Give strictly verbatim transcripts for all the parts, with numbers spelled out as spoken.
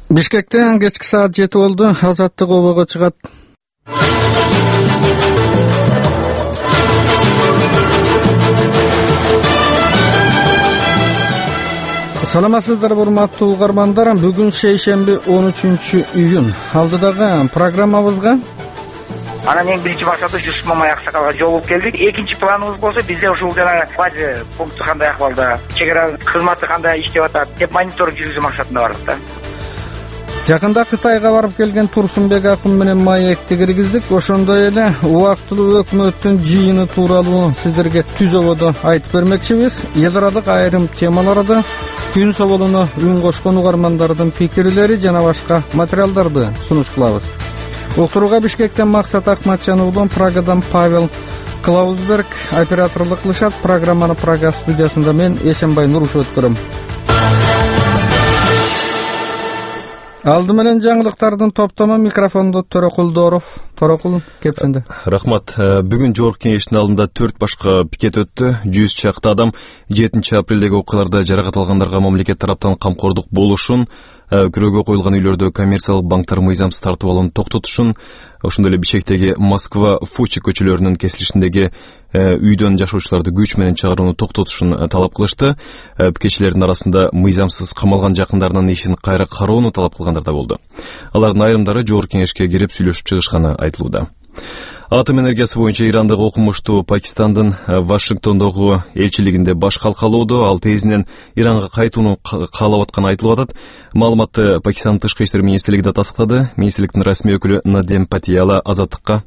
Бишкектен кечки саат жети болду. Азаттык обого чыгат. Саламатсыздарбы, урматтуу угармандар. Бүгүн шейшемби он үчүнчү июнь. Алдыдагы программабызга анан эң биринчи максаты Жусуп Мамай аксакалга жолугуп келдик. Экинчи планыбыз болсо бизде ушул жана база пункту кандай акыбалда, чегара кызматы кандай иштеп атат деп мониторинг жүргүзүү максатында бардык да. Жакында Кытайга барып келген Турсунбек акын менен маекти киргиздик. Ошондой эле убактылуу өкмөттүн жыйыны тууралуу сиздерге түз ободо айтып бермекчибиз. Эл аралык айрым темаларды, күн соболуна үн кошкон угармандардын пикирлери жана башка материалдарды сунуш кылабыз. Уктурууга Бишкектен Максат Акматжан уулу, Прагадан Павел Клаусберг операторлук кылышат. Программаны Прага студиясында мен Эшенбай Нурушев өткөрөм. Алды менен жаңылыктардын топтому микрофондо Төрөкул Дооров. Төрөкул, кепсенде. Рахмат. Бүгүн жогорку кеңештин алдында төрт башка пикет өттү. жүз чакты адам жетинчи апрелдеги окуяларда жаракат алгандарга мамлекет тараптан камкордук болушун, күрөөгө коюлган үйлөрдө коммерциялык банктар мыйзамсыз тартып алууну токтотушун, ошондой эле Бишкектеги Москва Фучи көчөлөрүнүн кесилишиндеги үйдөн жашоочуларды күч менен чыгарууну токтотушун талап кылышты. Пикетчилердин арасында мыйзамсыз камалган жакындарынын ишин кайра кароону талап кылгандар да болду. Алардын айрымдары жогорку кеңешке кирип сүйлөшүп чыгышканы айтылууда. Атом энергиясы боюнча Ирандагы окумуштуу Пакистандын Вашингтондогу элчилигинде баш калкалоодо ал тезинен Иранга кайтууну каалап атканы айтылып атат. Маалыматты Пакистандын тышкы иштер министрлиги да тастыктады. Министрликтин расмий өкүлү Надем Патияла Азаттыкка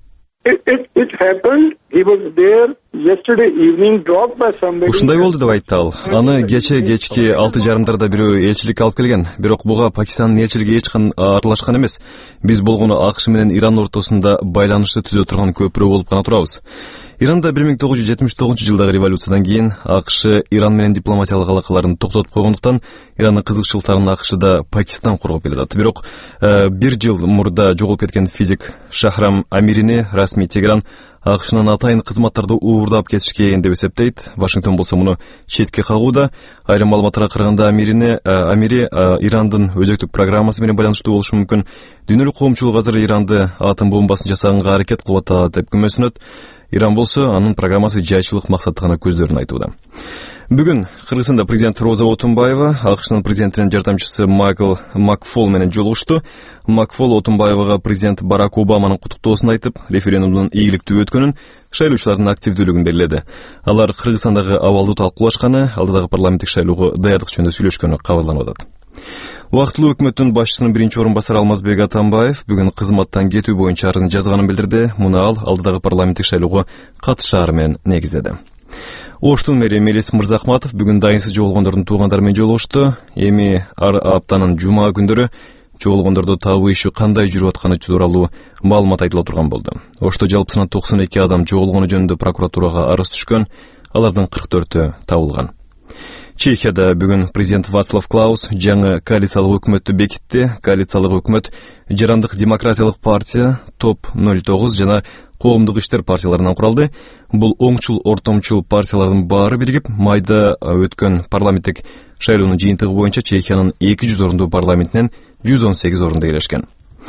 ушундай болду деп айтты ал. Аны кече кечки алты жарымдарда бирөө элчиликке алып келген. Бирок буга Пакистандын элчилиги эч кандай аралашкан эмес. Биз болгону АКШ менен Иран ортосунда байланышты түзө турган көпүрө болуп гана турабыз. Иранда бир миң тогуз жүз жетимиш тогузунчу жылдагы революциядан кийин АКШ Иран менен дипломатиялык алакаларын токтотуп койгондуктан Ирандын кызыкчылыктарын АКШда Пакистан коргоп келет. Бирок бир жыл мурда жоголуп кеткен физик Шахрам Амирини расмий Тегеран АКШнын атайын кызматтарды уурдап кетишкен деп эсептейт. Вашингтон болсо муну четке кагууда. Айрым маалыматтарга караганда Амирини Амири Ирандын өзөктүк программасы менен байланыштуу болушу мүмкүн. Дүйнөлүк коомчулук азыр Иранды атом бомбасын жасаганга аракет кылып атат деп күмөсүнөт. Иран болсо анын программасы жайчылык максатта гана көздөрүн айтууда. Бүгүн Кыргызстанда президент Роза Отунбаева АКШнын президентинин жардамчысы Майкл Макфол менен жолугушту. Макфол Отунбаевага президент Барак Обаманын куттуктоосун айтып, референдумдун ийгиликтүү өткөнүн, шайлоочулардын активдүүлүгүн белгиледи. Алар Кыргызстандагы абалды талкуулашканы, алдыдагы парламенттик шайлоого даярдык жөнүндө сүйлөшкөнү кабарланып атат. Убактылуу өкмөттүн башчысынын биринчи орун басары Алмазбек Атамбаев бүгүн кызматтан кетүү боюнча арызын жазганын билдирди. Муну ал алдыдагы парламенттик шайлоого катышаары менен негиздеди. Оштун мэри Мелис Мырзахматов бүгүн дайынсыз жоголгондордун туугандары менен жолугушту. Эми ар аптанын жума күндөрү жоголгондорду табуу иши кандай жүрүп атканы тууралуу маалымат айтыла турган болду. Ошто жалпысынан токсон эки адам жоголгону жөнүндө прокуратурага арыз түшкөн, алардын кырк төртү табылган. Чехияда бүгүн президент Вацлав Клаус жаңы коалициялык өкмөттү бекитти. Коалициялык өкмөт Жарандык демократиялык партия, топ ноль тогуз жана коомдук иштер партияларынан куралды. Бул оңчул, ортомчул партиялардын баары биригип, майда өткөн парламенттик шайлоонун жыйынтыгы боюнча Чехиянын эки жүз орундуу парламентинен жүз он сегиз орунда ээлешкен.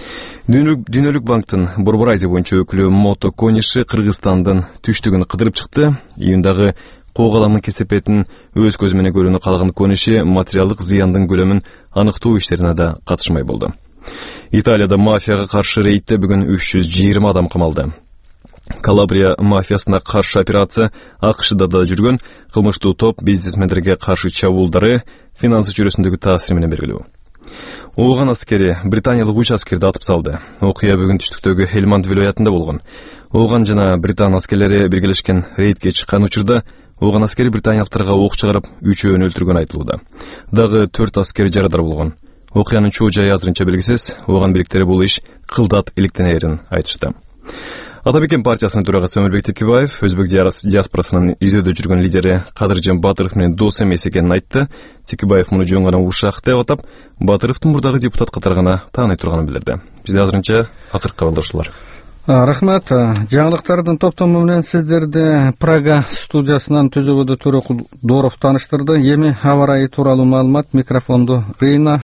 Дүйнөлүк банктын Борбор Азия боюнча өкүлү Мото Кониши Кыргызстандын түштүгүн кыдырып чыкты. Июндагы коогаламдын кесепетин өз көзү менен көрүүнү каалаган Кониши материалдык зыяндын көлөмүн аныктоо иштерине да катышмай болду. Италияда мафияга каршы рейдте бүгүн үч жүз жыйырма адам камалды. Калабрия мафиясына каршы операция АКШда да жүргөн. Кылмыштуу топ бизнесмендерге каршы чабуулдары финансы чөйрөсүндөгү таасири менен белгилүү. Ооган аскери британиялык үч аскерди атып салды. Окуя бүгүн түштүктөгү Хельманд вилаятында болгон. Ооган жана британ аскерлери биргелешкен рейдке чыккан учурда ооган аскери британиялыктарга ок чыгарып, үчөөнү өлтүргөн айтылууда. Дагы төрт аскер жарадар болгон. Окуянын чоо жайы азырынча белгисиз. Ооган бириктери бул иш кылдат иликтенерин айтышты. Атабекен партиясынын төрагасы Өмүрбек Текебаев өзбек диаспорасынын изөөдө жүргөн лидери Кадыржан Батыров менен дос эмес экенин айтты. Текебаев муну жөн гана ушак деп атап, Батыровдун мурдагы депутат катары гана тааный турганын билдирди. Бизде азырынча акыркы кабардар ушулар. Рахмат. Жаңылыктардын топтому менен сиздерди Прага студиясынан түз ободо Төрөкул Дооров тааныштырды. Эми аба ырайы тууралуу маалымат, микрофонду Рейна